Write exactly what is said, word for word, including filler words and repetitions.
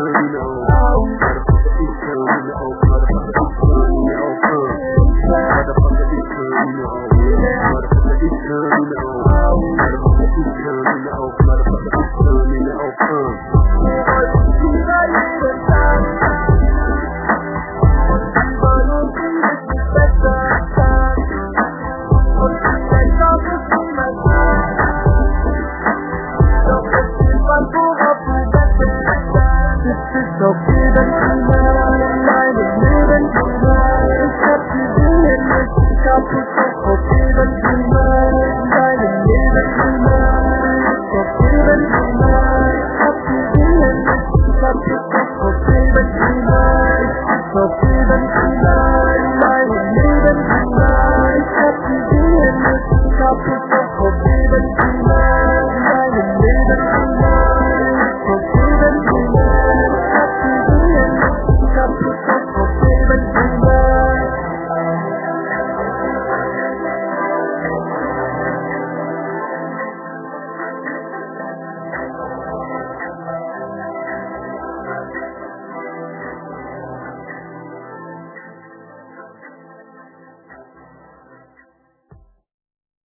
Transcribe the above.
you know. Motherfucker, it's turn, you know. Motherfucker, it's turn, you know. Motherfucker, it's turn, you know. Motherfucker, it's turn, you know. Motherfucker, it's turn, you know. Motherfucker, it's turn, you know. So